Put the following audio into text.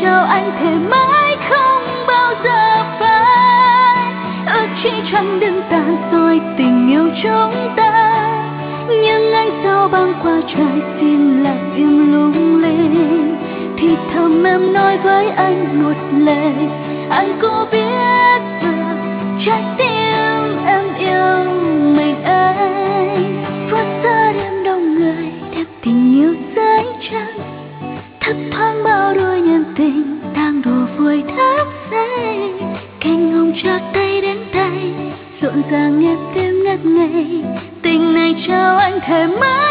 trao anh thề mãi không bao giờ phai. Ước chỉ chẳng đừng tàn rồi tình yêu chúng ta, nhưng anh sao băng qua trời xin lặng im lung linh. Thì thầm em nói với anh một lời, anh có biết rằng trái tim em yêu mình anh. Phút xa đêm đông người, đẹp tình yêu dưới trăng, thấp thoáng bao đôi nhân tình đang đùa vui thức dậy. Cành hồng cho tay đến tay, rộn ràng nhịp tim ngất ngây. Tình này trao anh thề mãi